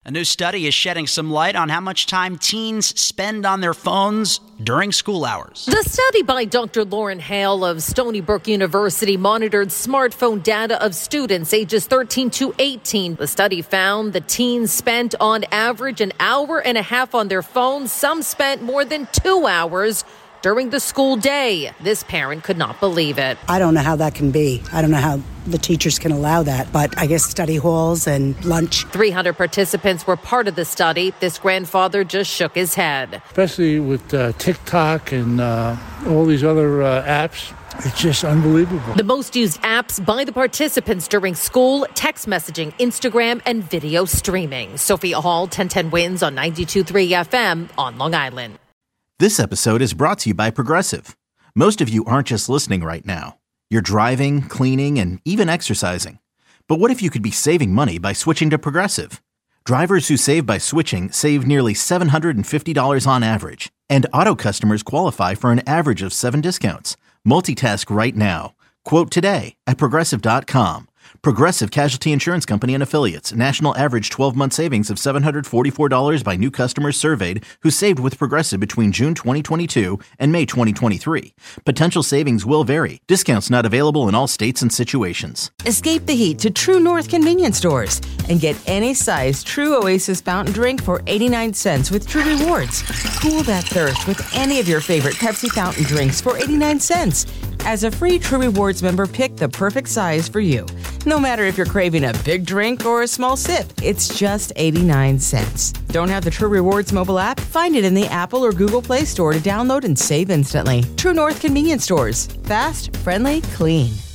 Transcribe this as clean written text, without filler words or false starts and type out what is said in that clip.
A new study is shedding some light on how much time teens spend on their phones during school hours. The study by Dr. Lauren Hale of Stony Brook University monitored smartphone data of students ages 13 to 18. The study found the teens spent on average an hour and a half on their phones. Some spent more than 2 hours during the school day. This parent could not believe it. I don't know how that can be. I don't know how the teachers can allow that, but I guess study halls and lunch. 300 participants were part of the study. This grandfather just shook his head. Especially with TikTok and all these other apps. It's just unbelievable. The most used apps by the participants during school: text messaging, Instagram, and video streaming. Sophia Hall, 1010 Wins on 92.3 FM on Long Island. This episode is brought to you by Progressive. Most of you aren't just listening right now. You're driving, cleaning, and even exercising. But what if you could be saving money by switching to Progressive? Drivers who save by switching save nearly $750 on average. And auto customers qualify for an average of 7 discounts. Multitask right now. Quote today at Progressive.com. Progressive Casualty Insurance Company and Affiliates. National average 12-month savings of $744 by new customers surveyed who saved with Progressive between June 2022 and May 2023. Potential savings will vary. Discounts not available in all states and situations. Escape the heat to True North convenience stores and get any size True Oasis fountain drink for 89 cents with True Rewards. Cool that thirst with any of your favorite Pepsi fountain drinks for 89 cents. As a free True Rewards member, pick the perfect size for you. No matter if you're craving a big drink or a small sip, it's just 89 cents. Don't have the True Rewards mobile app? Find it in the Apple or Google Play Store to download and save instantly. True North convenience stores. Fast, friendly, clean.